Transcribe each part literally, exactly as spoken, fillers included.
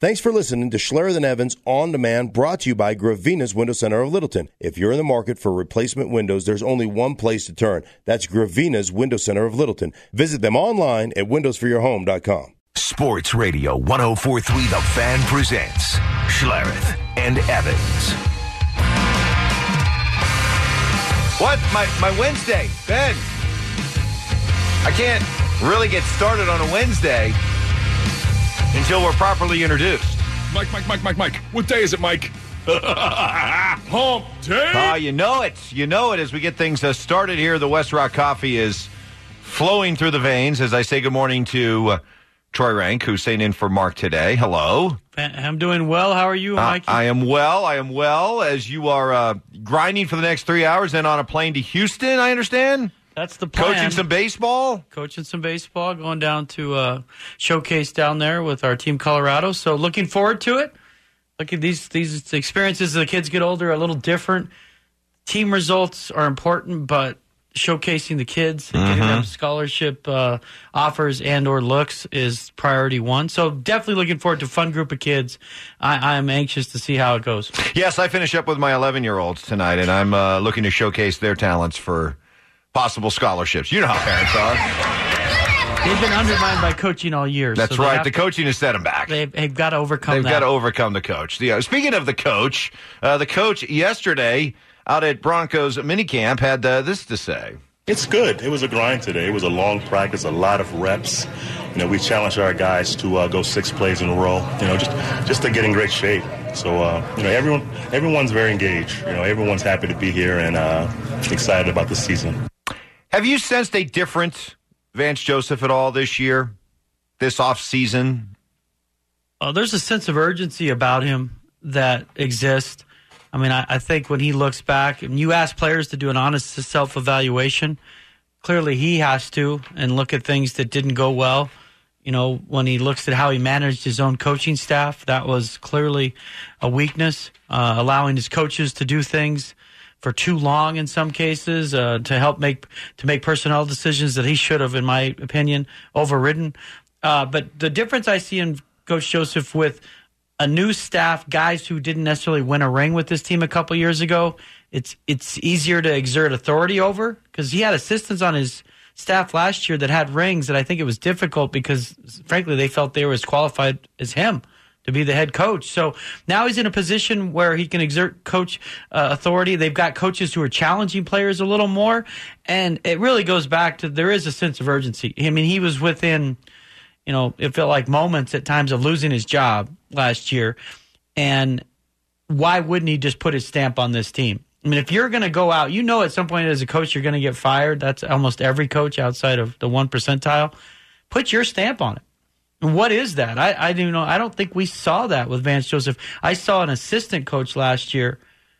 Thanks for listening to Schlereth and Evans On Demand, brought to you by Gravina's Window Center of Littleton. If you're in the market for replacement windows, there's only one place to turn. That's Gravina's Window Center of Littleton. Visit them online at windows for your home dot com. Sports Radio one oh four point three The Fan presents Schlereth and Evans. What? My, my Wednesday, Ben. I can't really get started on a Wednesday until we're properly introduced. Mike, Mike, Mike, Mike, Mike. What day is it, Mike? Hump day. Ah, uh, you know it. You know it as we get things uh, started here. The West Rock coffee is flowing through the veins as I say good morning to uh, Troy Rank, who's staying in for Mark today. Hello. I'm doing well. How are you, Mike? Uh, I am well. I am well as you are uh, grinding for the next three hours and on a plane to Houston, I understand. That's the plan. Coaching some baseball? Coaching some baseball, going down to uh, showcase down there with our team Colorado. So looking forward to it. Look at these these experiences as the kids get older are a little different. Team results are important, but showcasing the kids and getting Mm-hmm. them scholarship uh, offers and or looks is priority one. So definitely looking forward to a fun group of kids. I, I'm anxious to see how it goes. Yes, I finish up with my eleven-year-olds tonight, and I'm uh, looking to showcase their talents for possible scholarships. You know how parents are. They've been undermined by coaching all year. That's so right. The coaching has set them back. They've, they've got to overcome They've that. got to overcome the coach. The, uh, speaking of the coach, uh, the coach yesterday out at Broncos minicamp had uh, this to say. It's good. It was a grind today. It was a long practice, a lot of reps. You know, we challenged our guys to uh, go six plays in a row, you know, just just to get in great shape. So, uh, you know, everyone everyone's very engaged. You know, everyone's happy to be here and uh, excited about the season. Have you sensed a different Vance Joseph at all this year, this offseason? Oh, there's a sense of urgency about him that exists. I mean, I, I think when he looks back, and you ask players to do an honest self-evaluation, clearly he has to and look at things that didn't go well. You know, when he looks at how he managed his own coaching staff, that was clearly a weakness, uh, allowing his coaches to do things for too long in some cases, uh, to help make to make personnel decisions that he should have, in my opinion, overridden. Uh, but the difference I see in Coach Joseph with a new staff, guys who didn't necessarily win a ring with this team a couple years ago, it's it's easier to exert authority over because he had assistants on his staff last year that had rings that I think it was difficult because, frankly, they felt they were as qualified as him to be the head coach. So now he's in a position where he can exert coach uh, authority. They've got coaches who are challenging players a little more. And it really goes back to there is a sense of urgency. I mean, he was within, you know, it felt like moments at times of losing his job last year. And why wouldn't he just put his stamp on this team? I mean, if you're going to go out, you know at some point as a coach you're going to get fired. That's almost every coach outside of the one percentile. Put your stamp on it. And what is that? I, I do know. I don't think we saw that with Vance Joseph. I saw an assistant coach last year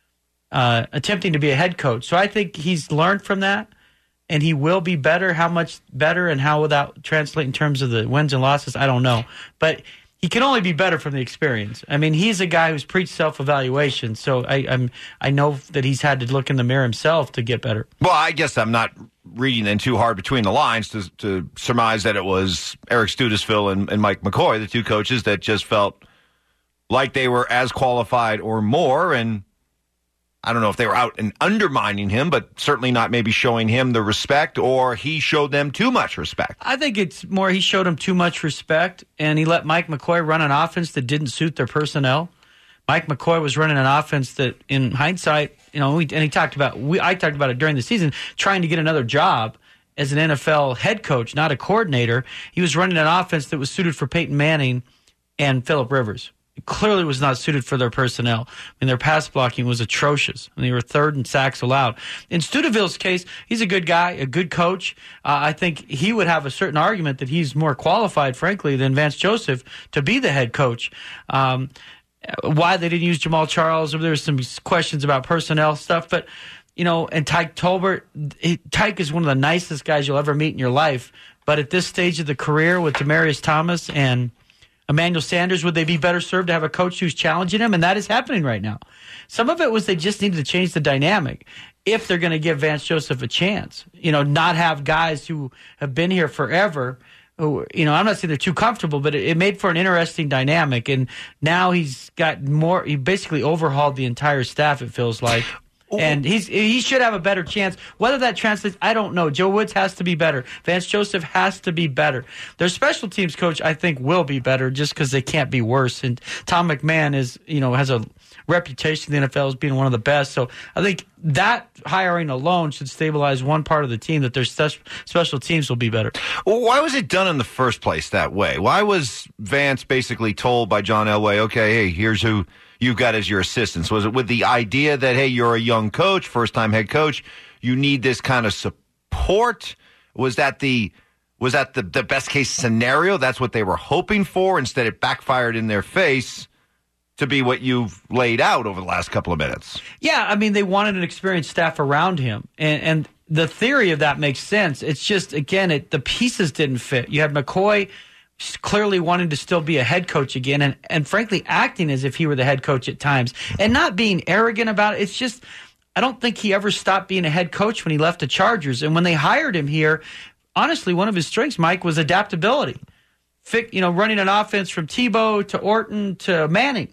uh, attempting to be a head coach. So I think he's learned from that, and he will be better. How much better and how will that translate in terms of the wins and losses, I don't know. But he can only be better from the experience. I mean, he's a guy who's preached self-evaluation, so I, I'm I know that he's had to look in the mirror himself to get better. Well, I guess I'm not reading in too hard between the lines to, to surmise that it was Eric Studesville and, and Mike McCoy, the two coaches that just felt like they were as qualified or more, and I don't know if they were out and undermining him, but certainly not maybe showing him the respect, or he showed them too much respect. I think it's more he showed them too much respect, and he let Mike McCoy run an offense that didn't suit their personnel. Mike McCoy was running an offense that, in hindsight, you know, we, and he talked about, we, I talked about it during the season, trying to get another job as an N F L head coach, not a coordinator. He was running an offense that was suited for Peyton Manning and Phillip Rivers. It clearly was not suited for their personnel. I mean, their pass blocking was atrocious, and they were third in sacks allowed. In Studeville's case, he's a good guy, a good coach. Uh, I think he would have a certain argument that he's more qualified, frankly, than Vance Joseph to be the head coach. Um, why they didn't use Jamal Charles, there were some questions about personnel stuff, but, you know, and Tyke Tolbert, he, Tyke is one of the nicest guys you'll ever meet in your life, but at this stage of the career with Demaryius Thomas and Emmanuel Sanders, would they be better served to have a coach who's challenging him? And that is happening right now. Some of it was they just needed to change the dynamic if they're going to give Vance Joseph a chance. You know, not have guys who have been here forever who, you know, I'm not saying they're too comfortable, but it, it made for an interesting dynamic. And now he's got more, he basically overhauled the entire staff, it feels like. And he's he should have a better chance. Whether that translates, I don't know. Joe Woods has to be better. Vance Joseph has to be better. Their special teams coach, I think, will be better just because they can't be worse. And Tom McMahon is, you know, has a reputation in the N F L as being one of the best. So I think that hiring alone should stabilize one part of the team, that their special teams will be better. Well, why was it done in the first place that way? Why was Vance basically told by John Elway, okay, hey, here's who you've got as your assistants? Was it with the idea that, hey, you're a young coach, first-time head coach, you need this kind of support? Was that the was that the, the best-case scenario? That's what they were hoping for? Instead, it backfired in their face to be what you've laid out over the last couple of minutes. Yeah, I mean, they wanted an experienced staff around him, and, and the theory of that makes sense. It's just, again, it, the pieces didn't fit. You had McCoy clearly wanting to still be a head coach again, and, and frankly acting as if he were the head coach at times, and not being arrogant about it. It's just, I don't think he ever stopped being a head coach when he left the Chargers. And when they hired him here, honestly, one of his strengths, Mike, was adaptability. Fick, you know, running an offense from Tebow to Orton to Manning.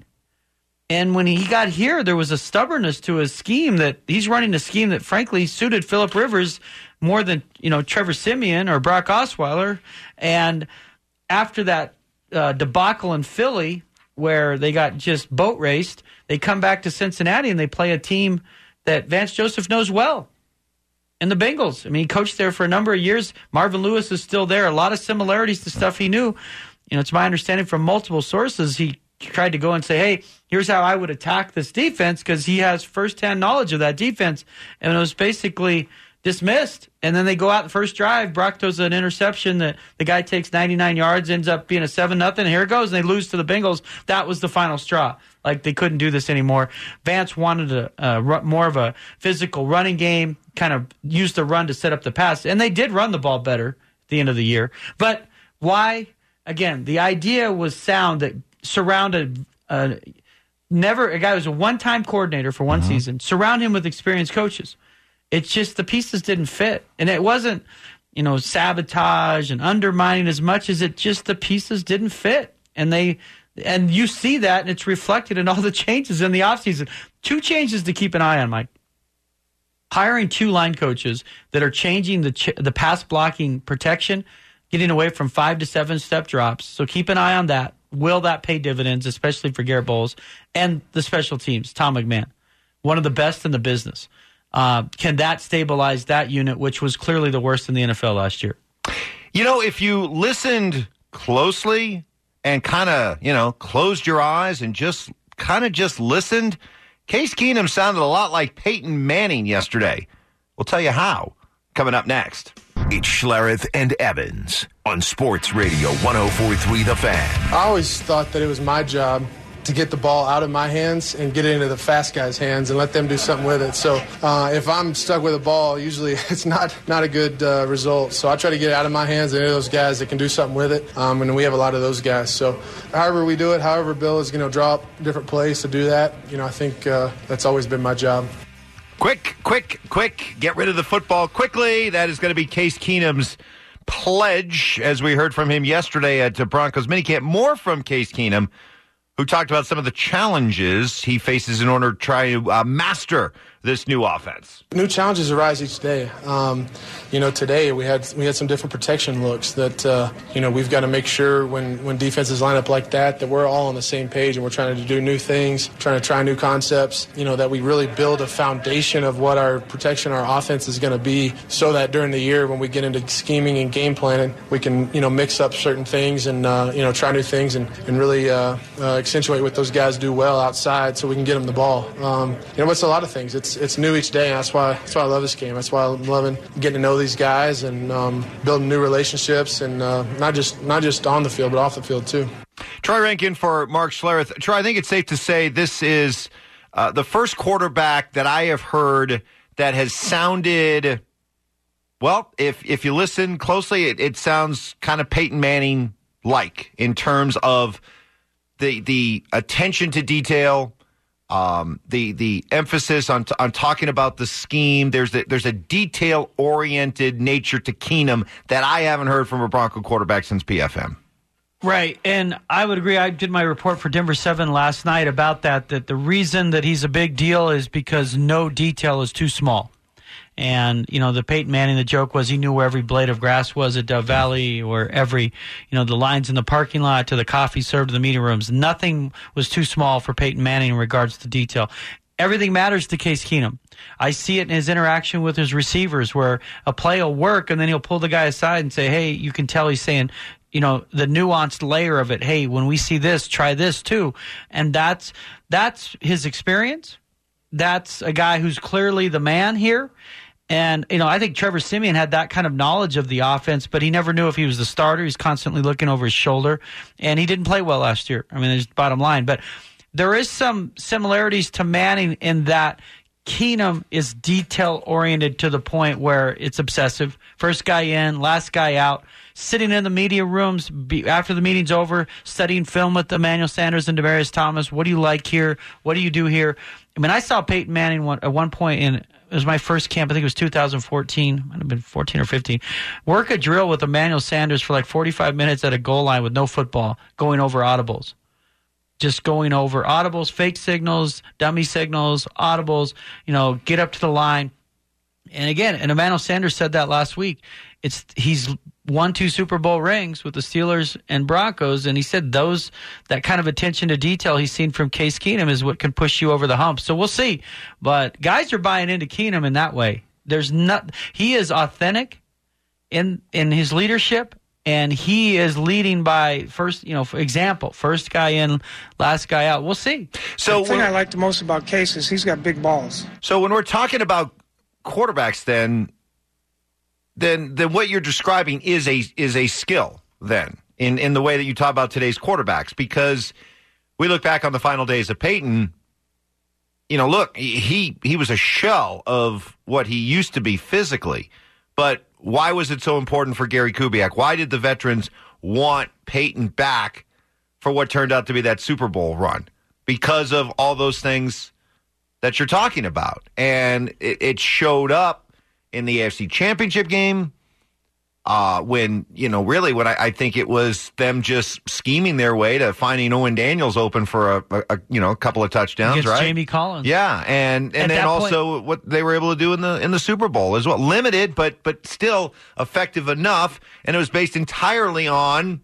And when he got here, there was a stubbornness to his scheme that he's running a scheme that, frankly, suited Phillip Rivers more than, you know, Trevor Siemian or Brock Osweiler. And after that uh, debacle in Philly, where they got just boat raced, they come back to Cincinnati and they play a team that Vance Joseph knows well. And the Bengals. I mean, he coached there for a number of years. Marvin Lewis is still there. A lot of similarities to stuff he knew. You know, it's my understanding from multiple sources, he tried to go and say, hey, here's how I would attack this defense, because he has firsthand knowledge of that defense. And it was basically dismissed. And then they go out the first drive. Brock throws an interception that the guy takes ninety-nine yards, ends up being a seven nothing. Here it goes. And they lose to the Bengals. That was the final straw. Like, they couldn't do this anymore. Vance wanted a, a more of a physical running game, kind of used the run to set up the pass. And they did run the ball better at the end of the year. But why? Again, the idea was sound that surrounded uh, never a guy who was a one-time coordinator for one mm-hmm. season. Surround him with experienced coaches. It's just the pieces didn't fit. And it wasn't, you know, sabotage and undermining as much as it just the pieces didn't fit. And they and you see that, and it's reflected in all the changes in the offseason. Two changes to keep an eye on, Mike. Hiring two line coaches that are changing the ch- the pass blocking protection, getting away from five to seven step drops. So keep an eye on that. Will that pay dividends, especially for Garrett Bowles? And the special teams, Tom McMahon, one of the best in the business. Uh, can that stabilize that unit, which was clearly the worst in the N F L last year? You know, if you listened closely and kind of, you know, closed your eyes and just kind of just listened, Case Keenum sounded a lot like Peyton Manning yesterday. We'll tell you how, coming up next. It's Schlereth and Evans on Sports Radio one oh four point three The Fan. I always thought that it was my job to get the ball out of my hands and get it into the fast guys' hands and let them do something with it. So uh, if I'm stuck with a ball, usually it's not not a good uh, result. So I try to get it out of my hands and into those guys that can do something with it. Um, and we have a lot of those guys. So however we do it, however Bill is going to draw up different plays to do that, you know, I think uh, that's always been my job. Quick, quick, quick, get rid of the football quickly. That is going to be Case Keenum's pledge, as we heard from him yesterday at Broncos minicamp. More from Case Keenum, who talked about some of the challenges he faces in order to try to uh, master this new offense. New challenges arise each day. Um, you know, today we had we had some different protection looks that, uh, you know, we've got to make sure when, when defenses line up like that, that we're all on the same page and we're trying to do new things, trying to try new concepts, you know, that we really build a foundation of what our protection, our offense is going to be, so that during the year when we get into scheming and game planning, we can, you know, mix up certain things and, uh, you know, try new things and, and really uh, uh, accentuate what those guys do well outside so we can get them the ball. Um, you know, it's a lot of things. It's it's new each day, and that's why that's why I love this game. That's why I'm loving getting to know these guys and um, building new relationships, and uh, not just not just on the field, but off the field too. Troy Rankin for Mark Schlereth. Troy, I think it's safe to say this is uh, the first quarterback that I have heard that has sounded, well, if if you listen closely, it, it sounds kind of Peyton Manning-like in terms of the the attention to detail, Um, the the emphasis on t- on talking about the scheme. There's a, there's a detail oriented nature to Keenum that I haven't heard from a Bronco quarterback since P F M. Right, and I would agree. I did my report for Denver seven last night about that, that the reason that he's a big deal is because no detail is too small. And, you know, the Peyton Manning, the joke was he knew where every blade of grass was at Dove Valley, or every, you know, the lines in the parking lot to the coffee served in the meeting rooms. Nothing was too small for Peyton Manning in regards to detail. Everything matters to Case Keenum. I see it in his interaction with his receivers where a play will work and then he'll pull the guy aside and say, hey, you can tell he's saying, you know, the nuanced layer of it. Hey, when we see this, try this too. And that's that's his experience. That's a guy who's clearly the man here. And, you know, I think Trevor Siemian had that kind of knowledge of the offense, but he never knew if he was the starter. He's constantly looking over his shoulder. And he didn't play well last year. I mean, there's the bottom line. But there is some similarities to Manning in that Keenum is detail-oriented to the point where it's obsessive. First guy in, last guy out. Sitting in the media rooms be, after the meeting's over, studying film with Emmanuel Sanders and Demaryius Thomas. What do you like here? What do you do here? I mean, I saw Peyton Manning one, at one point in, it was my first camp, I think it was two thousand fourteen, might have been fourteen or fifteen, work a drill with Emmanuel Sanders for like forty-five minutes at a goal line with no football, going over audibles. Just going over audibles, fake signals, dummy signals, audibles, you know, get up to the line. And again, and Emmanuel Sanders said that last week. It's he's won two Super Bowl rings with the Steelers and Broncos, and he said those that kind of attention to detail he's seen from Case Keenum is what can push you over the hump. So we'll see. But guys are buying into Keenum in that way. There's not he is authentic in in his leadership, and he is leading by first, you know, for example, first guy in, last guy out. We'll see. So the thing I like the most about Case is he's got big balls. So when we're talking about quarterbacks, then. Then, then what you're describing is a is a skill. Then, in, in the way that you talk about today's quarterbacks, because we look back on the final days of Peyton. You know, look, he he was a shell of what he used to be physically. But why was it so important for Gary Kubiak? Why did the veterans want Peyton back for what turned out to be that Super Bowl run? Because of all those things that you're talking about, and it, it showed up in the A F C Championship game, uh, when, you know, really what I, I think it was them just scheming their way to finding Owen Daniels open for a, a, a you know, a couple of touchdowns, against right? Jamie Collins. Yeah, and, and then also point, what they were able to do in the in the Super Bowl as well. Limited, but but still effective enough, and it was based entirely on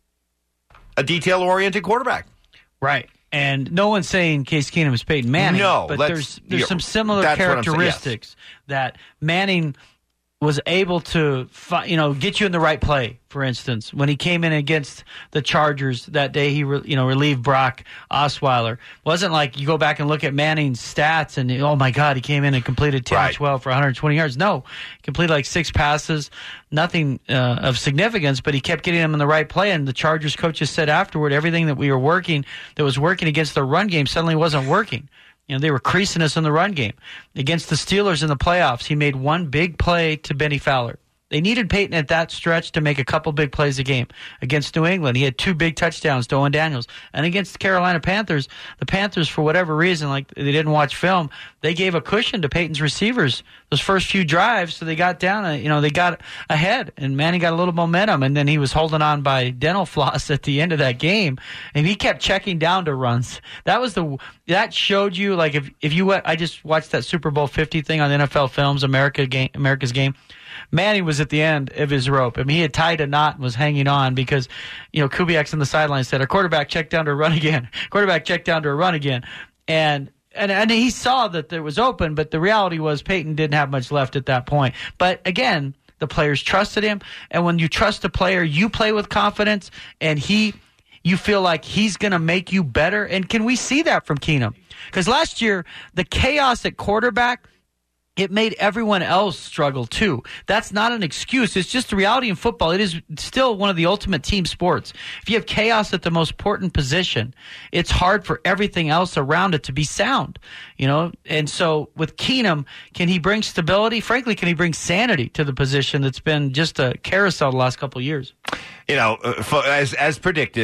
a detail-oriented quarterback. Right. And no one's saying Case Keenum is Peyton Manning. No, but there's there's some similar characteristics yes. that Manning was able to, you know, get you in the right play. For instance, when he came in against the Chargers that day, he re, you know relieved Brock Osweiler. It wasn't like you go back and look at Manning's stats and oh my God, he came in and completed ten right. or twelve for one hundred twenty yards. No, he completed like six passes, nothing uh, of significance, but he kept getting them in the right play. And the Chargers coaches said afterward, everything that we were working that was working against the run game suddenly wasn't working. You know, they were creasing us in the run game. Against the Steelers in the playoffs, he made one big play to Benny Fowler. They needed Peyton at that stretch to make a couple big plays a game. Against New England, he had two big touchdowns to Owen Daniels. And against the Carolina Panthers, the Panthers, for whatever reason, like they didn't watch film, they gave a cushion to Peyton's receivers those first few drives, so they got down, you know, they got ahead, and Manning got a little momentum, and then he was holding on by dental floss at the end of that game, and he kept checking down to runs. That was the that showed you, like, if if you went, I just watched that Super Bowl fifty thing on N F L Films, America game, America's Game. Manning was at the end of his rope. I mean, he had tied a knot and was hanging on because, you know, Kubiak's on the sideline said, our quarterback checked down to a run again. Quarterback checked down to a run again. And, and and he saw that there was open, but the reality was Peyton didn't have much left at that point. But again, the players trusted him. And when you trust a player, you play with confidence, and he, you feel like he's going to make you better. And can we see that from Keenum? Because last year, the chaos at quarterback, it made everyone else struggle too. That's not an excuse. It's just the reality in football. It is still one of the ultimate team sports. If you have chaos at the most important position, it's hard for everything else around it to be sound, you know? And so with Keenum, can he bring stability? Frankly, can he bring sanity to the position that's been just a carousel the last couple of years? You know, as as predicted,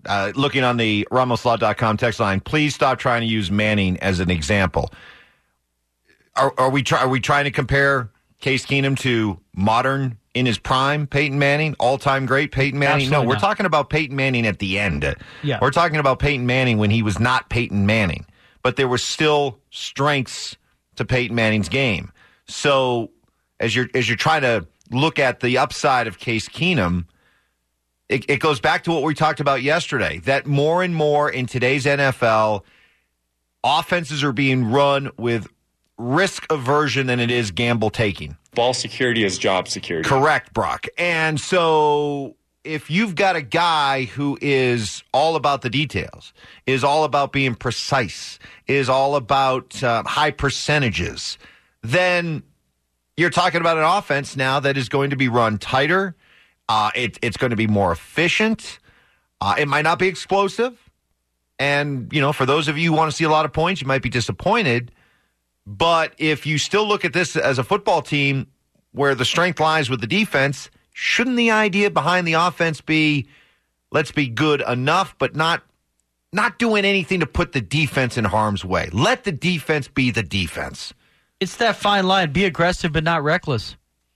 uh, looking on the Ramos Law dot com text line, please stop trying to use Manning as an example. Are, are we try, are we trying to compare Case Keenum to modern, in his prime, Peyton Manning, all-time great Peyton Manning? Absolutely no, we're not. talking about Peyton Manning at the end. Yeah. We're talking about Peyton Manning when he was not Peyton Manning, but there were still strengths to Peyton Manning's game. So as you're as you're trying to look at the upside of Case Keenum, it, it goes back to what we talked about yesterday, that more and more in today's N F L, offenses are being run with risk aversion than it is gamble taking. Ball security is job security. Correct, Brock. And so if you've got a guy who is all about the details, is all about being precise, is all about uh, high percentages, then you're talking about an offense now that is going to be run tighter. Uh, it, it's going to be more efficient. Uh, it might not be explosive. And, you know, for those of you who want to see a lot of points, you might be disappointed. But if you still look at this as a football team where the strength lies with the defense, shouldn't the idea behind the offense be, let's be good enough, but not not doing anything to put the defense in harm's way? Let the defense be the defense. It's that fine line. Be aggressive, but not reckless.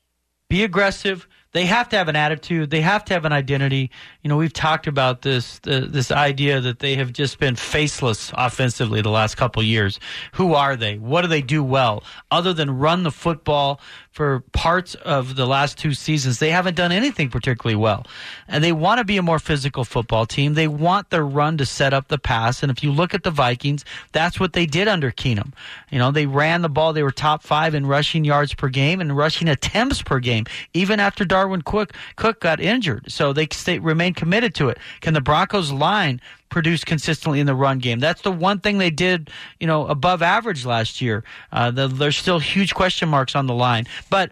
Be aggressive. They have to have an attitude. They have to have an identity. You know, we've talked about this uh, this idea that they have just been faceless offensively the last couple of years. Who are they? What do they do well? Other than run the football for parts of the last two seasons, they haven't done anything particularly well. And they want to be a more physical football team. They want their run to set up the pass. And if you look at the Vikings, that's what they did under Keenum. You know, they ran the ball. They were top five in rushing yards per game and rushing attempts per game, even after Darwin Cook, Cook got injured. So they stay, remain committed to it. Can the Broncos line produce consistently in the run game? That's the one thing they did, you know, above average last year. Uh, the, there's still huge question marks on the line. But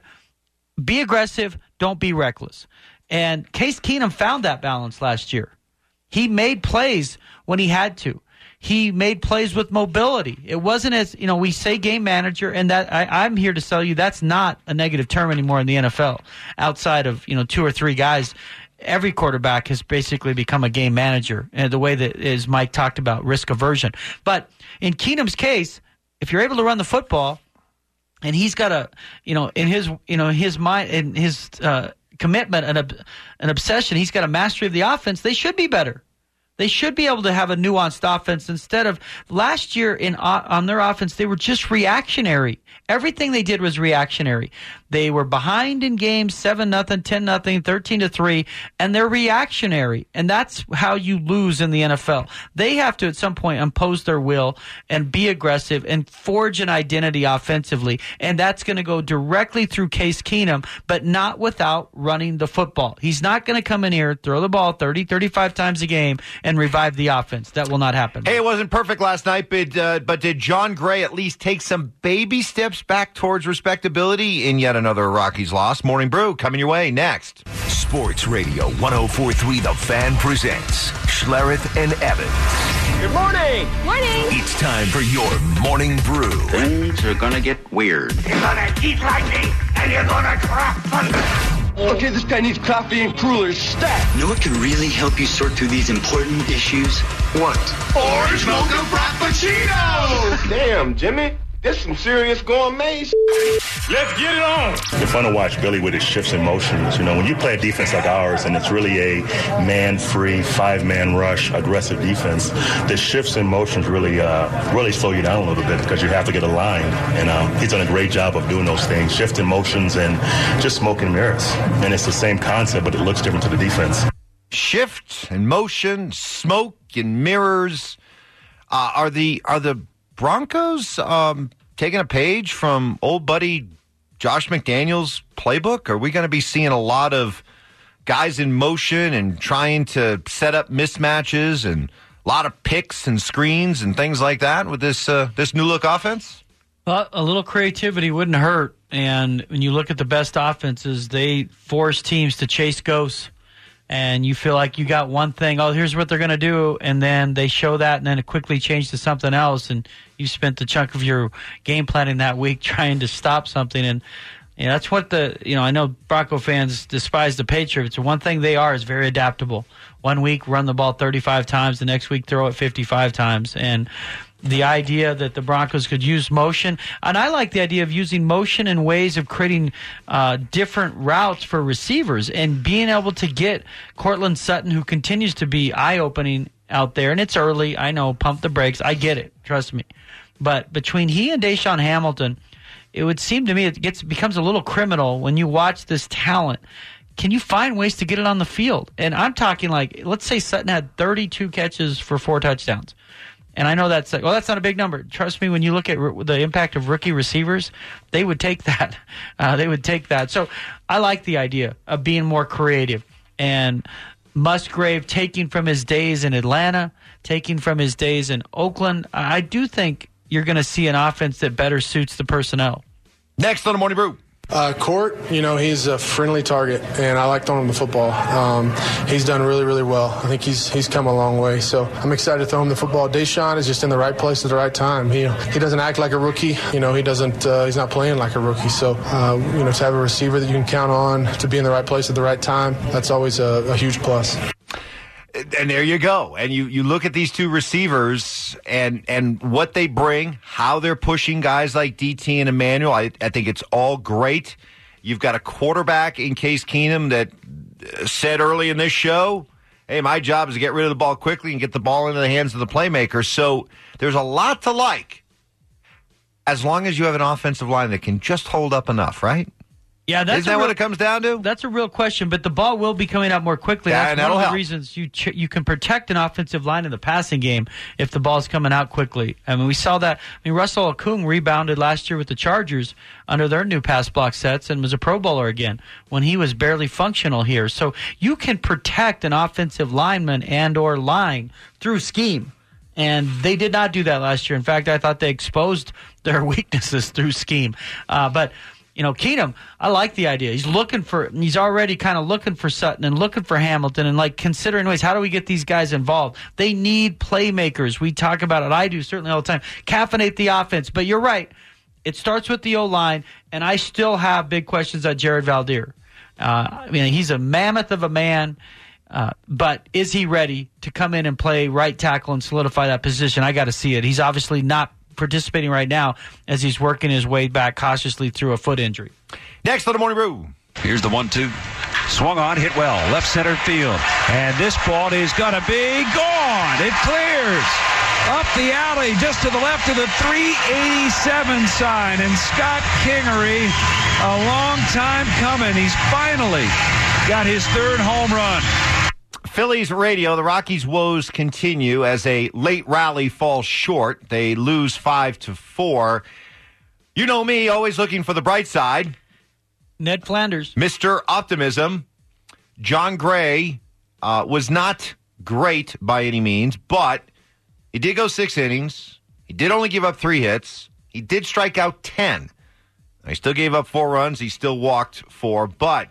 be aggressive, don't be reckless. And Case Keenum found that balance last year. He made plays when he had to. He made plays with mobility. It wasn't as, you know, we say game manager, and that I, I'm here to tell you that's not a negative term anymore in the N F L. Outside of, you know, two or three guys, every quarterback has basically become a game manager, and the way that is Mike talked about risk aversion. But in Keenum's case, if you're able to run the football, and he's got a, you know, in his, you know, his mind, in his uh, commitment and an obsession, he's got a mastery of the offense. They should be better. They should be able to have a nuanced offense instead of last year in on their offense. They were just reactionary. Everything they did was reactionary. They were behind in games seven nothing, ten nothing, thirteen to three, and they're reactionary. And that's how you lose in the N F L. They have to at some point impose their will and be aggressive and forge an identity offensively. And that's going to go directly through Case Keenum, but not without running the football. He's not going to come in here, throw the ball thirty, thirty-five times a game and revive the offense. That will not happen. Hey, it wasn't perfect last night, but, uh, but did John Gray at least take some baby steps back towards respectability in yet another Rockies loss? Morning Brew coming your way next. Sports Radio one oh four point three The Fan presents Schlereth and Evans. Good morning. Morning. It's time for your Morning Brew. Things are gonna get weird. You're gonna eat lightning and you're gonna drop thunder. Okay, this guy needs coffee and crullers stat. You know what can really help you sort through these important issues? What? Orange mocha frappuccino! Damn, Jimmy. This some serious gourmet. Let's get it on. It's fun to watch Billy with his shifts and motions. You know, when you play a defense like ours and it's really a man-free, five-man rush, aggressive defense, the shifts and motions really uh, really slow you down a little bit because you have to get aligned. And um, he's done a great job of doing those things, shifting motions and just smoking mirrors. And it's the same concept, but it looks different to the defense. Shift and motion, smoke and mirrors. Uh, are the are the Broncos um, taking a page from old buddy Josh McDaniels' playbook? Are we going to be seeing a lot of guys in motion and trying to set up mismatches and a lot of picks and screens and things like that with this uh, this new look offense? Well, a little creativity wouldn't hurt. And when you look at the best offenses, they force teams to chase ghosts. And you feel like you got one thing, oh, here's what they're going to do, and then they show that and then it quickly change to something else, and you spent the chunk of your game planning that week trying to stop something. And You know, that's what the, you know, I know Bronco fans despise the Patriots. One thing they are is very adaptable. One week, run the ball thirty-five times. The next week, throw it fifty-five times. And the idea that the Broncos could use motion, and I like the idea of using motion in ways of creating uh, different routes for receivers and being able to get Cortland Sutton, who continues to be eye-opening out there. And it's early. I know, pump the brakes. I get it. Trust me. But between he and Deshaun Hamilton, it would seem to me it gets becomes a little criminal when you watch this talent. Can you find ways to get it on the field? And I'm talking like, let's say Sutton had thirty-two catches for four touchdowns. And I know that's like, well, that's not a big number. Trust me, when you look at r- the impact of rookie receivers, they would take that. Uh, they would take that. So I like the idea of being more creative. And Musgrave taking from his days in Atlanta, taking from his days in Oakland, I do think you're going to see an offense that better suits the personnel. Next on the Morning Brew. Uh, Court, you know, he's a friendly target, and I like throwing him the football. Um, he's done really, really well. I think he's he's come a long way, so I'm excited to throw him the football. Deshaun is just in the right place at the right time. He he doesn't act like a rookie. You know, he doesn't. Uh, he's not playing like a rookie. So, uh, you know, to have a receiver that you can count on to be in the right place at the right time, that's always a, a huge plus. And there you go. And you, you look at these two receivers and, and what they bring, how they're pushing guys like D T and Emmanuel. I, I think it's all great. You've got a quarterback in Case Keenum that said early in this show, hey, my job is to get rid of the ball quickly and get the ball into the hands of the playmakers. So there's a lot to like as long as you have an offensive line that can just hold up enough, right? Yeah, that's Isn't that real, what it comes down to? That's a real question, but the ball will be coming out more quickly. Yeah, that's and one of the help. reasons you ch- you can protect an offensive line in the passing game if the ball's coming out quickly. I mean, we saw that. I mean, Russell Okung rebounded last year with the Chargers under their new pass block sets and was a Pro Bowler again when he was barely functional here. So you can protect an offensive lineman and or line through scheme. And they did not do that last year. In fact, I thought they exposed their weaknesses through scheme. Uh, but You know, Keenum, I like the idea. He's looking for, he's already kind of looking for Sutton and looking for Hamilton and like considering ways, how do we get these guys involved? They need playmakers. We talk about it. I do certainly all the time. Caffeinate the offense. But you're right. It starts with the O-line, and I still have big questions on Jared Valdir. Uh, I mean, he's a mammoth of a man, uh, but is he ready to come in and play right tackle and solidify that position? I got to see it. He's obviously not participating right now as he's working his way back cautiously through a foot injury. Next on the Morning Brew. Here's the one two. Swung on, hit well, left center field. And this ball is going to be gone. It clears up the alley just to the left of the three eighty-seven sign. And Scott Kingery, a long time coming. He's finally got his third home run. Phillies radio, the Rockies' woes continue as a late rally falls short. They lose five to four. You know me, always looking for the bright side. Ned Flanders. Mister Optimism. John Gray uh, was not great by any means, but he did go six innings. He did only give up three hits. He did strike out ten. He still gave up four runs. He still walked four, but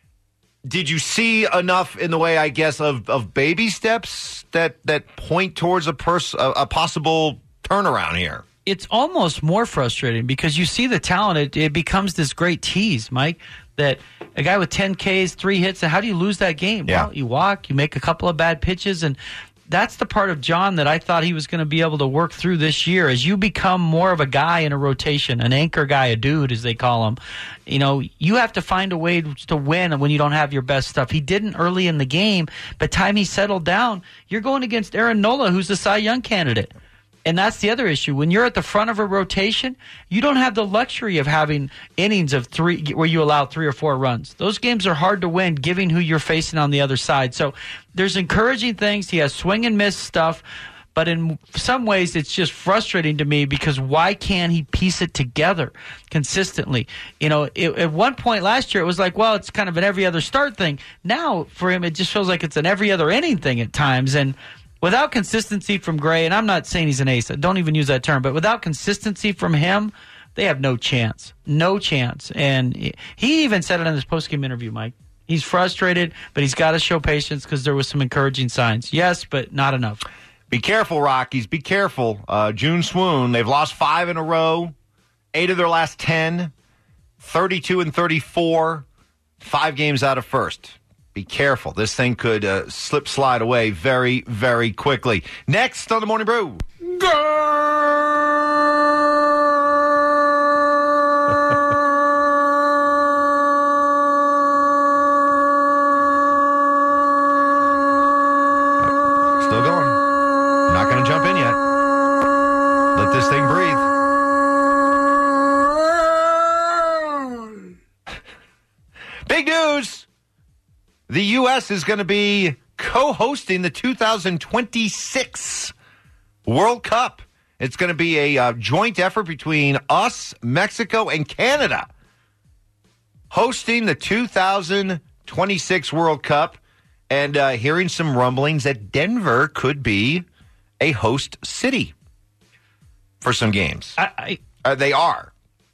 did you see enough in the way, I guess, of, of baby steps that, that point towards a, pers- a, a possible turnaround here? It's almost more frustrating because you see the talent. It, it becomes this great tease, Mike, that a guy with ten Ks, three hits, how do you lose that game? Yeah. Well, you walk, you make a couple of bad pitches, and that's the part of John that I thought he was going to be able to work through this year. As you become more of a guy in a rotation, an anchor guy, a dude, as they call him, you know, you have to find a way to win when you don't have your best stuff. He didn't early in the game, but time he settled down, you're going against Aaron Nola, who's the Cy Young candidate. And that's the other issue. When you're at the front of a rotation, you don't have the luxury of having innings of three where you allow three or four runs. Those games are hard to win, given who you're facing on the other side. So there's encouraging things. He has swing and miss stuff. But in some ways, it's just frustrating to me because why can't he piece it together consistently? You know, it, at one point last year, it was like, well, it's kind of an every other start thing. Now, for him, it just feels like it's an every other inning thing at times. And without consistency from Gray, and I'm not saying he's an ace, don't even use that term, but without consistency from him, they have no chance. No chance. And he even said it in his postgame interview, Mike. He's frustrated, but he's got to show patience because there was some encouraging signs. Yes, but not enough. Be careful, Rockies. Be careful. Uh, June Swoon, they've lost five in a row, eight of their last ten. thirty-two and thirty-four, five games out of first. Be careful. This thing could uh, slip, slide away very, very quickly. Next on the Morning Brew. Still going. Not going to jump in yet. Let this thing breathe. Big news. The U S is going to be co-hosting the two thousand twenty-six World Cup. It's going to be a uh, joint effort between us, Mexico, and Canada. Hosting the two thousand twenty-six World Cup, and uh, hearing some rumblings that Denver could be a host city for some games. I, I, uh, they are.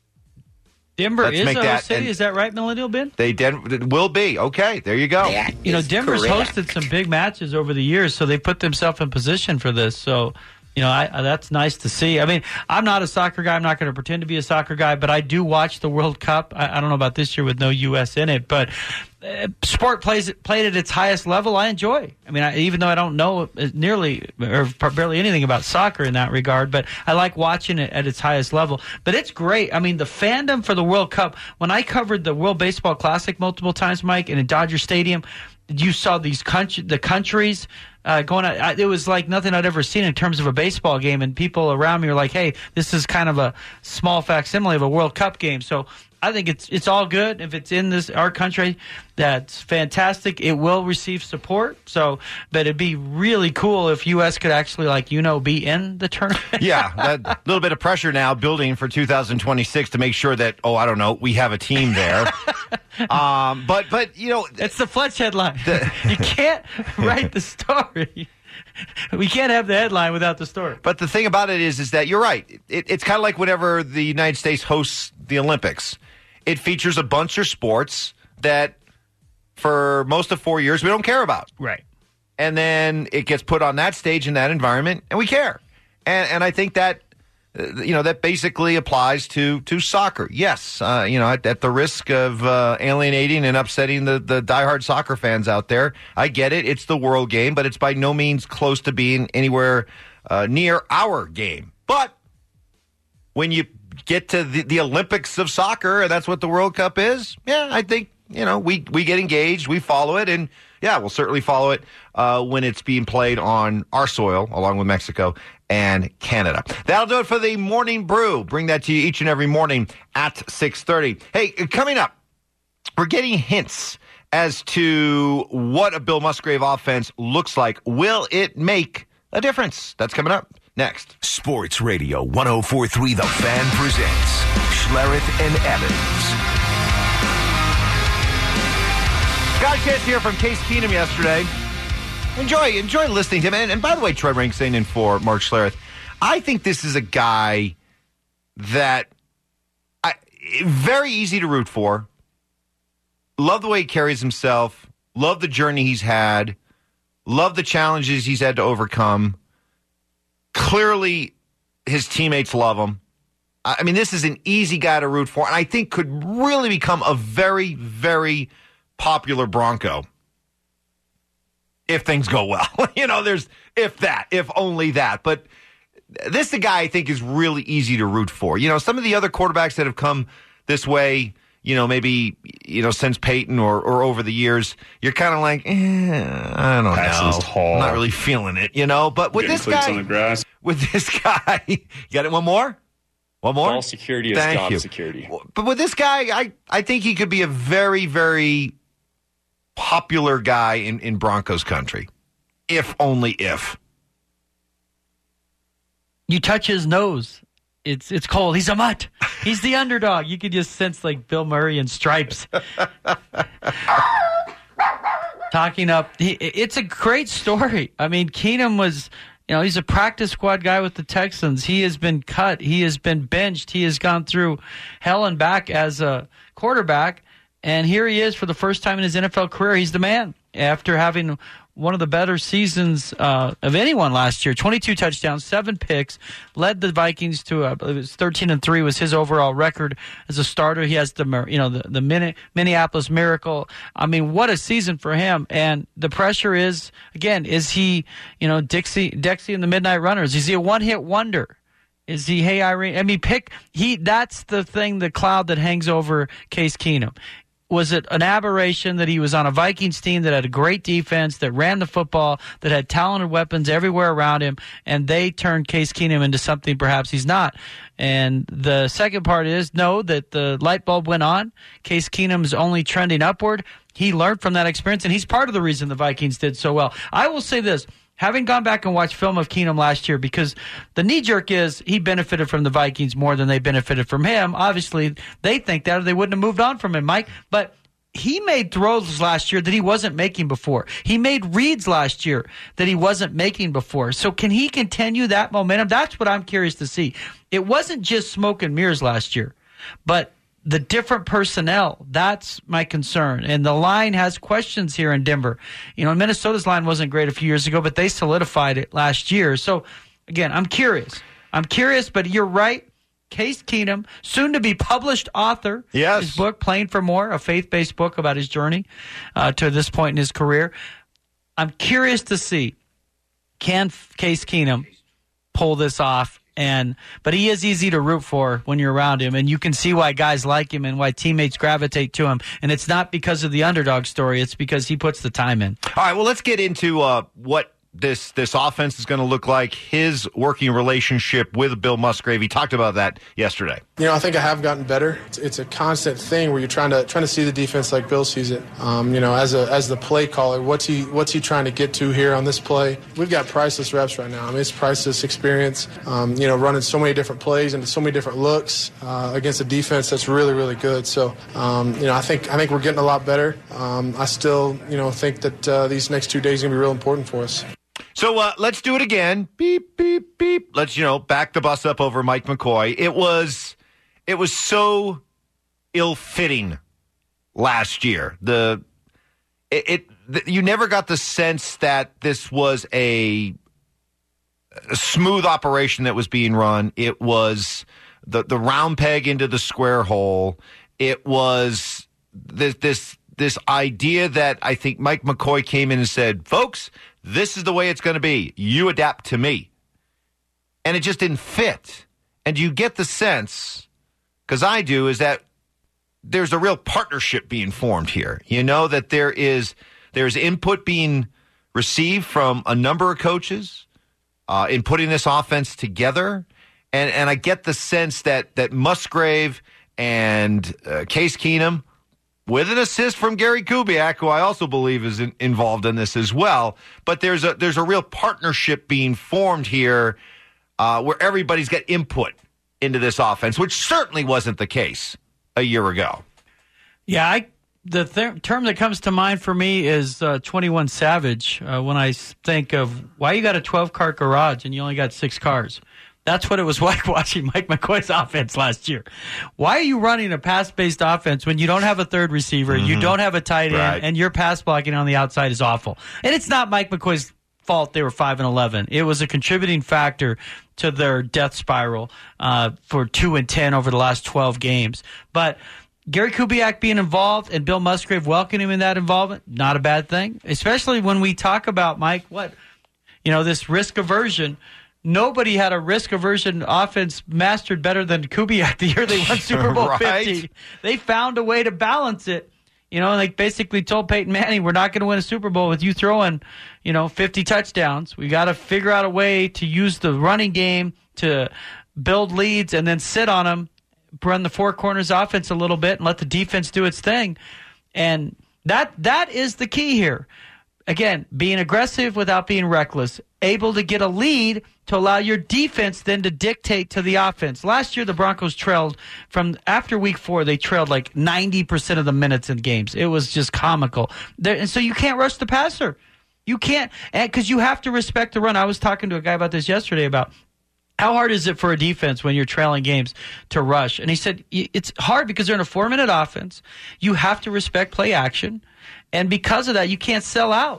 Denver Let's is make a that- host city. and- Is that right, Millennial Ben? They den- will be. Okay, there you go. You know, Denver's hosted some big matches over the years, so they put themselves in position for this. So, you know, I, that's nice to see. I mean, I'm not a soccer guy. I'm not going to pretend to be a soccer guy, but I do watch the World Cup. I, I don't know about this year with no U S in it, but uh, sport plays played at its highest level. I enjoy. I mean, I, even though I don't know nearly or barely anything about soccer in that regard, but I like watching it at its highest level. But it's great. I mean, the fandom for the World Cup. When I covered the World Baseball Classic multiple times, Mike, and in Dodger Stadium, you saw these country, the countries uh, going out. It was like nothing I'd ever seen in terms of a baseball game, and people around me were like, hey, this is kind of a small facsimile of a World Cup game. So I think it's it's all good. If it's in this our country, that's fantastic. It will receive support. So, but it'd be really cool if U S could actually, like, you know, be in the tournament. Yeah, a little bit of pressure now building for two thousand twenty-six to make sure that, oh, I don't know, we have a team there. um, but, but you know. It's the Fletch headline. The, you can't write the story. We can't have the headline without the story. But the thing about it is, is that you're right. It, it's kind of like whenever the United States hosts the Olympics. It features a bunch of sports that for most of four years we don't care about. Right. And then it gets put on that stage in that environment, and we care. And and I think that, uh, you know, that basically applies to, to soccer. Yes, uh, you know, at, at the risk of uh, alienating and upsetting the, the diehard soccer fans out there, I get it. It's the world game, but it's by no means close to being anywhere uh, near our game. But when you get to the, the Olympics of soccer, and that's what the World Cup is, yeah, I think, you know, we, we get engaged, we follow it, and yeah, we'll certainly follow it uh, when it's being played on our soil, along with Mexico and Canada. That'll do it for the Morning Brew. Bring that to you each and every morning at six thirty. Hey, coming up, we're getting hints as to what a Bill Musgrave offense looks like. Will it make a difference? That's coming up next. Sports Radio one oh four point three The Fan presents Schlereth and Evans. Got a chance to hear from Case Keenum yesterday. Enjoy, enjoy listening to him. And, and by the way, Troy Rank saying in for Mark Schlereth, I think this is a guy that I, very easy to root for. Love the way he carries himself. Love the journey he's had. Love the challenges he's had to overcome. Clearly, his teammates love him. I mean, this is an easy guy to root for, and I think could really become a very, very popular Bronco if things go well. You know, there's if that, if only that. But this is a guy I think is really easy to root for. You know, some of the other quarterbacks that have come this way, you know, maybe, you know, since Peyton or, or over the years, you're kind of like, eh, I don't Paxton's know. tall. I'm not really feeling it, you know. But with Getting this cleats guy, on the grass. with this guy, you got it. One more? One more? All security is Thank job you. security. But with this guy, I, I think he could be a very, very popular guy in, in Broncos country. If only if. You touch his nose. It's it's cold. He's a mutt. He's the underdog. You could just sense like Bill Murray in stripes. Talking up. He, it's a great story. I mean, Keenum was, you know, he's a practice squad guy with the Texans. He has been cut. He has been benched. He has gone through hell and back as a quarterback. And here he is for the first time in his N F L career. He's the man after having one of the better seasons uh, of anyone last year. twenty-two touchdowns, seven picks, led the Vikings to uh, it was thirteen and three was his overall record as a starter. He has the you know the the Minneapolis Miracle. I mean, what a season for him. And the pressure is again, is he you know Dixie Dixie and the Midnight Runners? Is he a one hit wonder? Is he, hey, Irene? I mean, pick, he, that's the thing, the cloud that hangs over Case Keenum. Was it an aberration that he was on a Vikings team that had a great defense, that ran the football, that had talented weapons everywhere around him, and they turned Case Keenum into something perhaps he's not? And the second part is, no, that the light bulb went on. Case Keenum's only trending upward. He learned from that experience, and he's part of the reason the Vikings did so well. I will say this. Having gone back and watched film of Keenum last year, because the knee-jerk is he benefited from the Vikings more than they benefited from him. Obviously, they think that or they wouldn't have moved on from him, Mike. But he made throws last year that he wasn't making before. He made reads last year that he wasn't making before. So can he continue that momentum? That's what I'm curious to see. It wasn't just smoke and mirrors last year, but the different personnel, that's my concern. And the line has questions here in Denver. You know, Minnesota's line wasn't great a few years ago, but they solidified it last year. So, again, I'm curious. I'm curious, but you're right. Case Keenum, soon to be published author. Yes. His book, Playing for More, a faith-based book about his journey uh, to this point in his career. I'm curious to see, can Case Keenum pull this off? And but he is easy to root for when you're around him, and you can see why guys like him and why teammates gravitate to him. And it's not because of the underdog story; it's because he puts the time in. All right, well, let's get into uh, what this this offense is going to look like. His working relationship with Bill Musgrave. He talked about that yesterday. You know, I think I have gotten better. It's, it's a constant thing where you're trying to trying to see the defense like Bill sees it. Um, you know, as a as the play caller, what's he what's he trying to get to here on this play? We've got priceless reps right now. I mean, it's priceless experience. Um, you know, running so many different plays and so many different looks uh, against a defense that's really really good. So, um, you know, I think I think we're getting a lot better. Um, I still, you know, think that uh, these next two days are going to be real important for us. So uh, let's do it again. Beep, beep, beep. Let's, you know, back the bus up over Mike McCoy. It was it was so ill-fitting last year. The it, it the, you never got the sense that this was a, a smooth operation that was being run. It was the the round peg into the square hole. It was this this this idea that I think Mike McCoy came in and said, folks, this is the way it's going to be. You adapt to me. And it just didn't fit. And you get the sense, because I do, is that there's a real partnership being formed here. You know, that there is there's input being received from a number of coaches uh, in putting this offense together. And and I get the sense that, that Musgrave and uh, Case Keenum, with an assist from Gary Kubiak, who I also believe is in, involved in this as well. But there's a there's a real partnership being formed here uh, where everybody's got input into this offense, which certainly wasn't the case a year ago. Yeah, I, the th- term that comes to mind for me is uh, twenty-one Savage uh, when I think of why you got a twelve-car garage and you only got six cars. That's what it was like watching Mike McCoy's offense last year. Why are you running a pass-based offense when you don't have a third receiver, mm-hmm. you don't have a tight end, right. and your pass blocking on the outside is awful? And it's not Mike McCoy's fault they were five and eleven. It was a contributing factor to their death spiral uh, for two and ten over the last twelve games. But Gary Kubiak being involved and Bill Musgrave welcoming him in that involvement, not a bad thing, especially when we talk about, Mike, what, you know, this risk aversion. Nobody had a risk aversion offense mastered better than Kubiak the year they won Super Bowl right. fifty. They found a way to balance it. You know, and they basically told Peyton Manning, we're not going to win a Super Bowl with you throwing, you know, fifty touchdowns. We got to figure out a way to use the running game to build leads and then sit on them, run the four corners offense a little bit and let the defense do its thing. And that that is the key here. Again, being aggressive without being reckless, able to get a lead to allow your defense then to dictate to the offense. Last year, the Broncos trailed from after week four, they trailed like ninety percent of the minutes in games. It was just comical. There, and so you can't rush the passer. You can't, because you have to respect the run. I was talking to a guy about this yesterday about how hard is it for a defense when you're trailing games to rush? And he said it's hard because they're in a four-minute offense. You have to respect play action. And because of that, you can't sell out.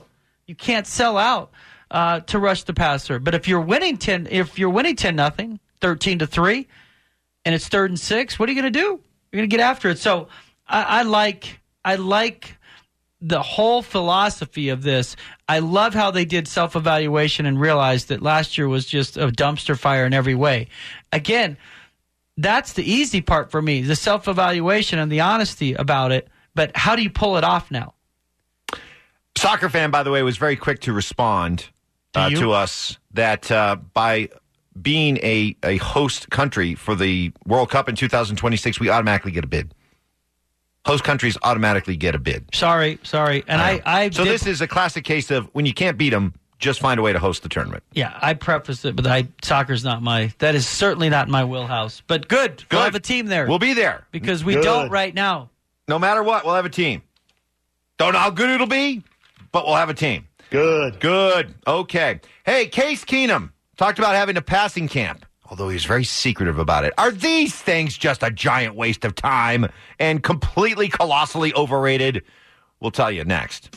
You can't sell out uh, to rush the passer. But if you're winning ten, if you're winning ten nothing, thirteen to three, and it's third and six, what are you going to do? You're going to get after it. So I, I like I like the whole philosophy of this. I love how they did self-evaluation and realized that last year was just a dumpster fire in every way. Again, that's the easy part for me, the self-evaluation and the honesty about it. But how do you pull it off now? Soccer Fan, by the way, was very quick to respond uh, to us that uh, by being a, a host country for the World Cup in two thousand twenty-six, we automatically get a bid. Host countries automatically get a bid. Sorry, sorry. And I, I, I So did, this is a classic case of when you can't beat them, just find a way to host the tournament. Yeah, I prefaced it, but I, soccer's not my, that is certainly not my wheelhouse. But good, Good. we'll have a team there. We'll be there. Because we Good. don't right now. No matter what, we'll have a team. Don't know how good it'll be, but we'll have a team. Good. Good. Okay. Hey, Case Keenum talked about having a passing camp, although he was very secretive about it. Are these things just a giant waste of time and completely colossally overrated? We'll tell you next.